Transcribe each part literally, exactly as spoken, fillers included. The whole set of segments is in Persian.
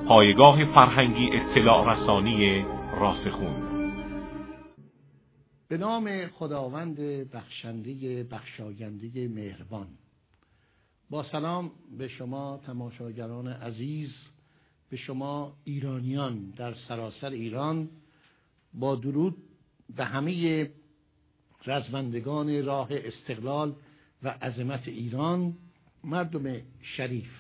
پایگاه فرهنگی اطلاع رسانی راسخون. به نام خداوند بخشنده بخشاینده مهربان. با سلام به شما تماشاگران عزیز، به شما ایرانیان در سراسر ایران، با درود به همه رزمندگان راه استقلال و عظمت ایران، مردم شریف،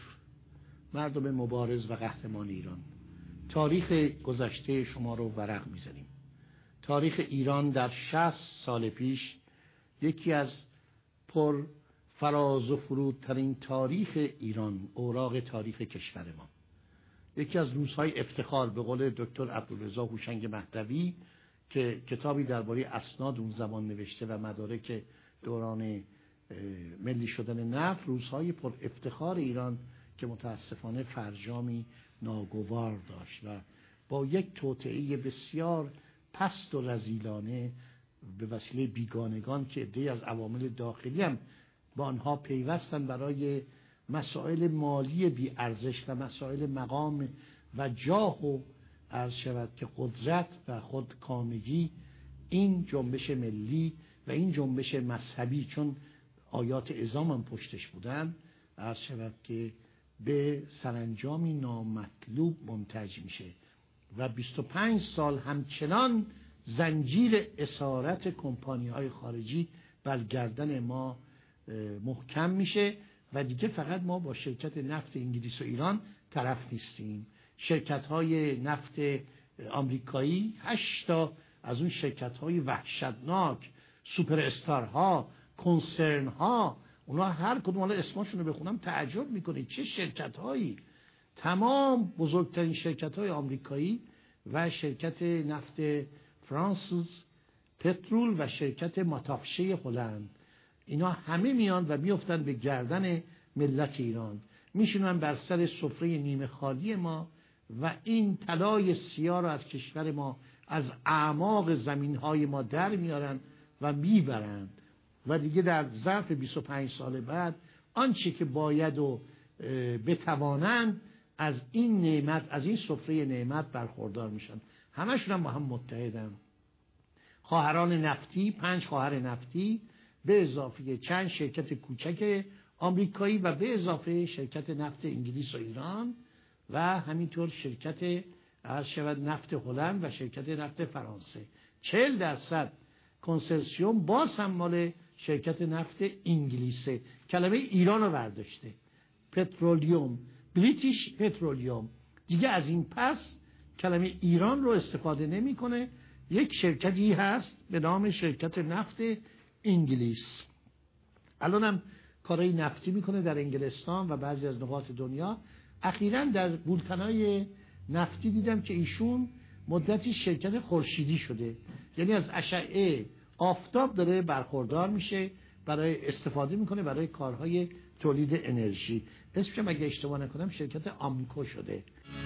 مردم مبارز و قهرمان ایران. تاریخ گذشته شما رو ورق میزنیم. تاریخ ایران در شصت سال پیش یکی از پر فراز و فرودترین تاریخ ایران، اوراق تاریخ کشور ما، یکی از روزهای افتخار، به قول دکتر عبدالرضا هوشنگ مهدوی که کتابی درباره اسناد اون زمان نوشته و مدارک دوران ملی شدن نفت، روزهای پر افتخار ایران که متاسفانه فرجامی ناگوار داشت و با یک توطئه بسیار پست و رذیلانه به وسیله بیگانگان که عده‌ای از عوامل داخلی هم با آنها پیوستن برای مسائل مالی بی ارزش و مسائل مقام و جاه و عرض شود که قدرت و خودکامگی، این جنبش ملی و این جنبش مذهبی، چون آیات اعزام هم پشتش بودن، عرض شود که به سرانجامی نامطلوب منتج میشه و بیست و پنج سال همچنان زنجیر اسارت کمپانی‌های خارجی بر گردن ما محکم میشه و دیگه فقط ما با شرکت نفت انگلیس و ایران طرف نیستیم. شرکت‌های نفت آمریکایی، هشت تا از اون شرکت‌های وحشتناک، سوپر استارها، کنسرن‌ها، اونا هر کدوم حالا اسمشون رو بخونم تعجب میکنید چه شرکت‌هایی. تمام بزرگترین شرکت‌های آمریکایی و شرکت نفت فرانسوس پترول و شرکت ماتافشه هلند، اینا همه میان و میافتن به گردن ملت ایران، میشونن بر سر سفره نیمه خالی ما و این طلای سیاه رو از کشور ما، از اعماق زمینهای ما در میارن و میبرند و دیگه در ظرف بیست و پنج سال بعد آنچه که باید و بتوانند از این نعمت، از این سفره نعمت برخوردار میشن. همشون هم با هم متحدن. خواهران نفتی، پنج خواهر نفتی به اضافه چند شرکت کوچک آمریکایی و به اضافه شرکت نفت انگلیس و ایران و همینطور شرکت عرض شود نفت هلند و شرکت نفت فرانسه. چهل درصد کنسرسیوم باز هم مال شرکت نفت انگلیسه. کلمه ایران رو برداشته، پترولیوم، بریتیش پترولیوم. دیگه از این پس کلمه ایران رو استفاده نمیکنه. یک شرکتی هست به نام شرکت نفت انگلیس، الان هم کارهای نفتی میکنه در انگلستان و بعضی از نقاط دنیا. اخیراً در بولتنای نفتی دیدم که ایشون مدتی شرکت خورشیدی شده، یعنی از اشعه آفتاب داره برخوردار میشه، برای استفاده میکنه برای کارهای تولید انرژی. اسمش اگه اشتباه نکنم شرکت آمکو شده.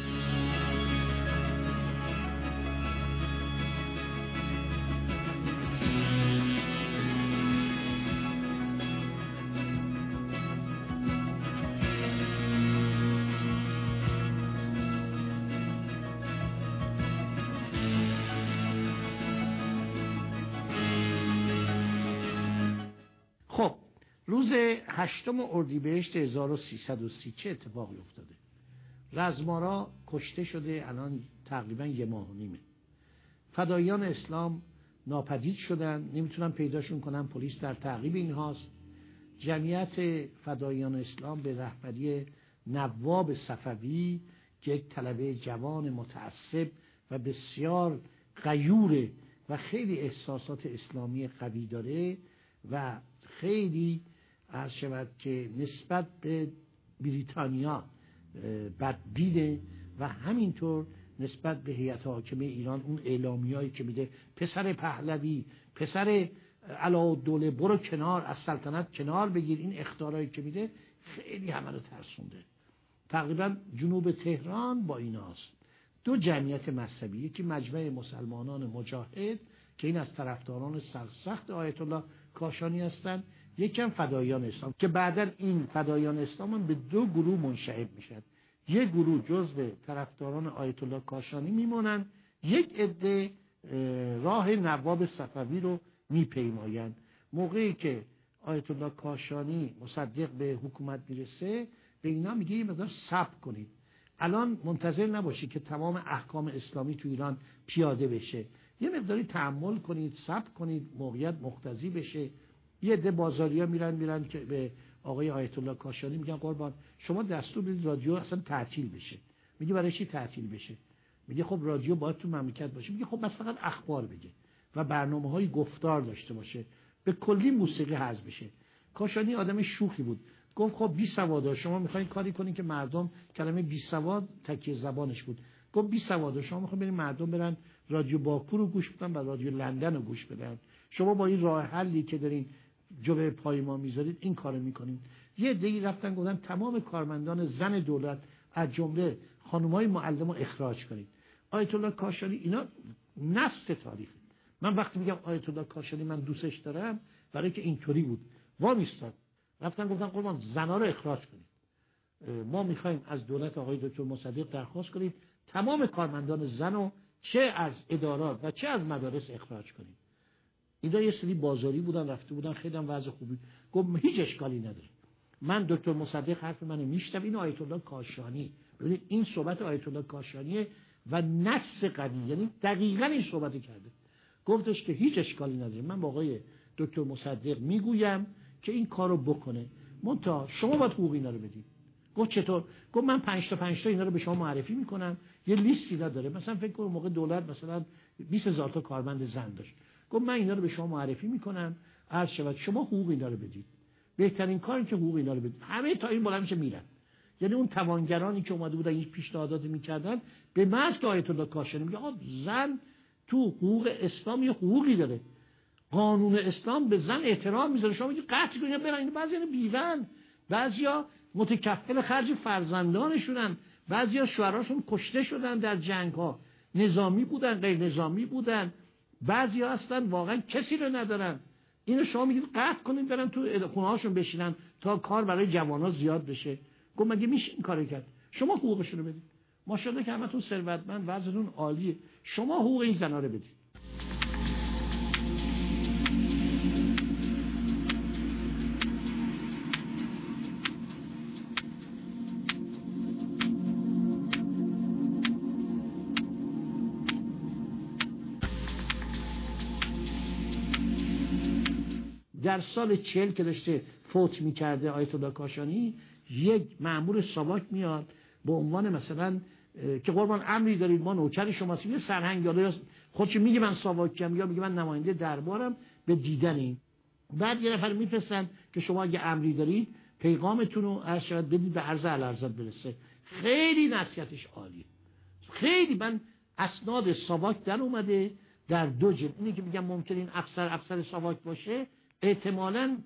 خب روز هشتم اردیبهشت هزار و سیصد و سی چه اتفاقی افتاده؟ رزمارا کشته شده، الان تقریبا یه ماه و نیمه. فدایان اسلام ناپدید شدن، نمیتونن پیداشون کنن، پلیس در تعقیب اینهاست. جمعیت فدایان اسلام به رهبری نواب صفوی که یک طلبه جوان متعصب و بسیار غیور و خیلی احساسات اسلامی قوی داره و خیلی عرض شود که نسبت به بریتانیا بدبینه و همینطور نسبت به هیئت حاکمه ایران اون اعلامیه‌ای که میده پسر پهلوی، پسر علاءالدوله برو کنار، از سلطنت کنار بگیر، این اخطارهایی که میده خیلی همه رو ترسونده. تقریبا جنوب تهران با ایناست. دو جمعیت مذهبی، یکی مجمع مسلمانان مجاهد که این از طرفداران سرسخت آیت الله کاشانی هستند، یکی هم فدایان اسلام که بعداً این فدایان اسلام هم به دو گروه منشعب میشن. یک گروه جزو طرفداران آیت الله کاشانی میمونن، یک عده راه نواب صفوی رو میپیمایند. موقعی که آیت الله کاشانی مصدق به حکومت میرسه به اینا میگه یه مقدار صبر کنید، الان منتظر نباشید که تمام احکام اسلامی تو ایران پیاده بشه، یه مقداری تحمل کنید، صبر کنید، موقعیت مقتضی بشه. یه عده بازاریا میرن میرن که به آقای آیت الله کاشانی میگن قربان شما دستور بدید رادیو اصلا تعطیل بشه. میگه برای چی تعطیل بشه؟ میگه خب رادیو باید تو مملکت باشه. میگه خب بس فقط اخبار بگه و برنامه‌های گفتار داشته باشه، به کلی موسیقی حذف بشه. کاشانی آدم شوخی بود، گفت خب بی سوادا شما میخواین کاری کنین که مردم، کلمه بی سواد تکیه زبانش بود، گفت بی سوادا شما میخواین برین مردم برن رادیو باکو رو گوش بدن و رادیو لندن رو گوش بدن، شما با این راه حلی که دارین جلوی پای ما میذارید این کارو میکنین. یه عده‌ای رفتن گفتن تمام کارمندان زن دولت از جمله خانم‌های معلم رو اخراج کنید. آیت الله کاشانی اینا نص تاریخ. من وقتی میگم آیت الله کاشانی من دوستش دارم برای که اینطوری بود، وا میستاد رفتن گفتن قربان زنا رو اخراج کنید، ما میخوایم از دولت آقای دکتر مصدق درخواست کنید تمام کارمندان زن رو چه از ادارات و چه از مدارس اخراج کنید. اینا یه سری بازاری بودن رفته بودن، خیلی هم وضع خوبی. گفت هیچ اشکالی نداره، من دکتر مصدق حرف منو میشنوم. این آیت الله کاشانی، ببینید این صحبت آیت الله کاشانیه و نص قوی، یعنی دقیقاً این صحبت کرده. گفتش که هیچ اشکالی نداره، من با آقای دکتر مصدق میگویم که این کارو بکنه، منتها شما باید حقوق اینا رو بدید. گفت چطور؟ گفت من پنج تا پنج تا اینا رو به شما معرفی میکنم، یه لیستی داره، مثلا فکر کنم موقع دولت مثلا بیست هزار تا کارمند زن داشت. گفت من اینا رو به شما معرفی میکنم، عرض شود شما حقوق اینا رو بدید. بهترین کاری که حقوق اینا رو بدید. همه تا این بالا میشه میرن. یعنی اون توانگرانی که اومده بودن این پیشنهادات میکردن به محض که آیت الله کاشانی میگه آقا زن تو حقوق اسلام یه حقوقی داره، قانون اسلام به زن احترام میذاره، شما میگید قطع کنید برن. بعضیا بیون، بعضیا متکفل خرج فرزندانشونن، بعضیا شوهراشون کشته شدن در جنگ ها، نظامی بودن غیر نظامی بودن، بعضیا اصلا واقعا کسی رو ندارن. اینو شما میگید قطع کنید برن تو خونه هاشون بشینن تا کار برای جوانا زیاد بشه. گفت مگه میشه این کارو کرد؟ شما حقوقشون رو بدید. ماشاءالله که همتون ثروتمند، وضعتون عالیه، شما حقوق این زنا رو بدید. در سال چهل که داشته فوت میکرده آیت الله کاشانی، یک مأمور ساواک میاد به عنوان مثلا که قربان امری دارید ما نوکر شماست، یه سرهنگاله خودش میگه من ساواکم یا میگه من نماینده دربارم به دیدن این. بعد یه نفر میفرستن که شما اگه امری دارید پیغامتون رو عرض شود بدید به عرض اعلیحضرت برسه. خیلی نصیحتش عالیه، خیلی. من اسناد ساواک در اومده در دو جلد، اینی که میگم ممکن این افسر افسر ساواک باشه، احتمالاً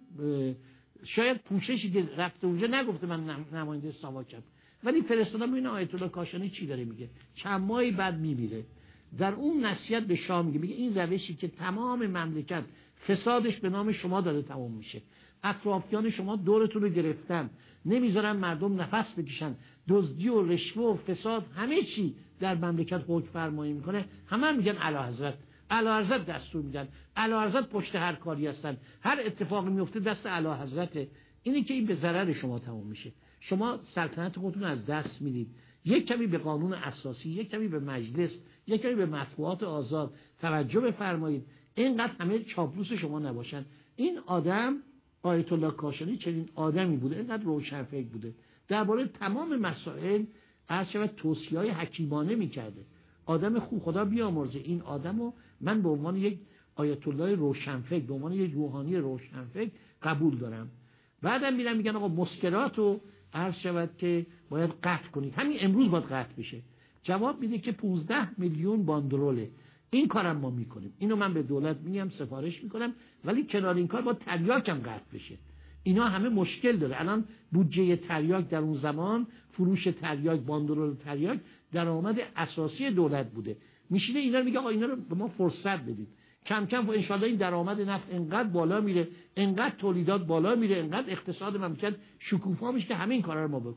شاید پوششی که رفته اونجا نگفته من نماینده ساواکم، ولی فرستادم ببینم آیت الله کاشانی چی داره میگه. چند ماهی بعد میمیره. در اون نصیحت به شاه میگه میگه این روشی که تمام مملکت فسادش به نام شما داره تمام میشه، اطرافیان شما دورتون رو گرفتن، نمیذارن مردم نفس بکشن، دزدی و رشوه و فساد همه چی در مملکت حکم فرمایی میکنه، همه میگن اعلیحضرت اعلیحضرت دستور میدن، اعلیحضرت پشت هر کاری هستن، هر اتفاقی میفته دست اعلیحضرته. اینی که این به ضرر شما تمام میشه، شما سلطنت خودتون از دست میدید. یک کمی به قانون اساسی، یک کمی به مجلس، یک کمی به مطبوعات آزاد توجه بفرمایید، اینقدر همه چاپلوس شما نباشن. این آدم آیت الله کاشانی چنین آدمی بوده، اینقدر روشنفکر بوده، درباره تمام مسائل عرض شود توصیه‌های حکیمانه میکرده. آدم خوب، خدا بیامرزه این آدمو من به عنوان یک آیت الله روشنفکر، به عنوان یک روحانی روشنفکر قبول دارم. بعدم میرن میگن آقا مسکراتو عرض شود که باید قطع کنید، همین امروز باید قطع بشه. جواب میده که پانزده میلیون باندروله، این کارم ما میکنیم، اینو من به دولت میگم سفارش میکنم، ولی کنار این کار با تریاکم قطع بشه. اینا همه مشکل داره. الان بودجه تریاک در اون زمان، فروش تریاک، باندرول تریاک درآمد اساسی دولت بوده. میشینه اینا رو میگه آقا اینا رو به ما فرصت بدید، کم کم و ان شاءالله این درآمد نفت انقدر بالا میره، انقدر تولیدات بالا میره، انقدر اقتصاد مملکت شکوفا میشه که همین کارا رو ما بکنیم.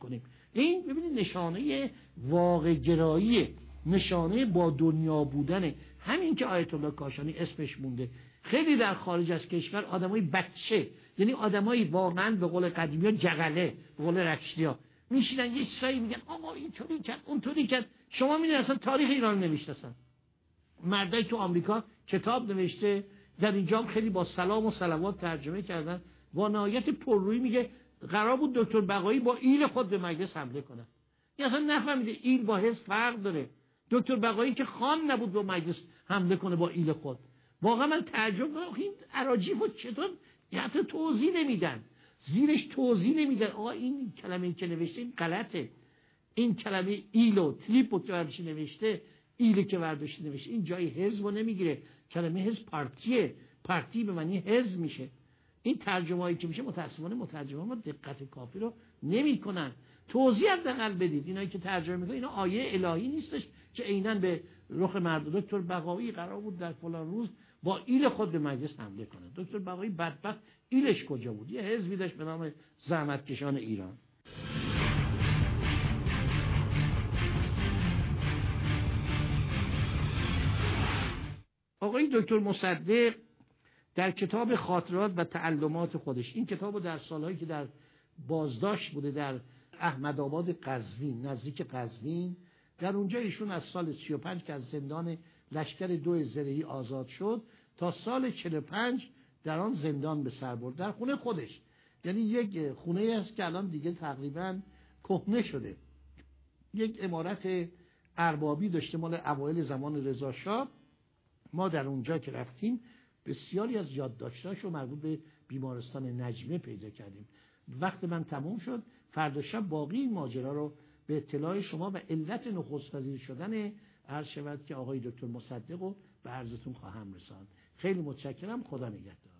این ببینید نشانه واقع گراییه، نشانه با دنیا بودنه. همین که آیت الله کاشانی اسمش مونده. خیلی در خارج از کشور آدمای بچه، یعنی آدمایی واقعا به قول قدیمی‌ها جغله، به قول رشتی‌ها میشینن یه چیزایی میگن آقا اینطوری کرد اونطوری کرد. شما میدونید اصلا تاریخ ایران نمیشناسن. مردای تو آمریکا کتاب نوشته، در اینجا خیلی با سلام و صلوات ترجمه کردن. با نهایت پررویی میگه قرار بود دکتر بقایی با ایل خود به مجلس حمله کنه. این اصلا نفهمیده ایل با حزب فرق داره. دکتر بقایی که خان نبود به مجلس حمله کنه با ایل خود. واقعا من تعجب دارم این اراجیفو چطور حتی توضیح نمیدن، زیرش توضیح نمیدن. آقا این کلمه که نوشته این غلطه، این کلمه ایلو تریپو که برداشت نوشته، ایل که برداشت نوشته این جای حزبو نمیگیره. کلمه حزب پارتیه، پارتی به معنی حزب میشه. این ترجمه‌ای که میشه متأسفانه مترجمان دقت کافی رو نمی‌کنن. توضیح حداقل بدید. اینایی که ترجمه می‌کنن اینا آیه الهی نیستش که عیناً به رخ مردم. دکتر بقایی قرار بود در فلان روز با ایل خود به مجلس حمله کنه. دکتر بقایی بدبخت ایلش کجا بود؟ یه حزبی داشت به نام زحمتکشان ایران. آقای دکتر مصدق در کتاب خاطرات و تعلمات خودش، این کتابو در سالهایی که در بازداشت بوده در احمدآباد قزوین نزدیک قزوین، در اونجا ایشون از سال سی و پنج که از زندان لشکر دو زرهی آزاد شد تا سال چهل و پنج در آن زندان به سر برد در خونه خودش. یعنی یک خونه است که الان دیگه تقریبا کهنه شده. یک عمارت اربابی داشته مال اوایل زمان رضا شاه. ما در اونجا که رفتیم بسیاری از یادداشت‌هاشو مربوط به بیمارستان نجمه پیدا کردیم. وقت من تموم شد، فردا شب باقی این ماجرا رو به اطلاع شما و علت نخست وزیر شدن عرض شود که آقای دکتر مصدق رو به عرضتون خواهم رساند. خیلی متشکرم. خدا نگهدار.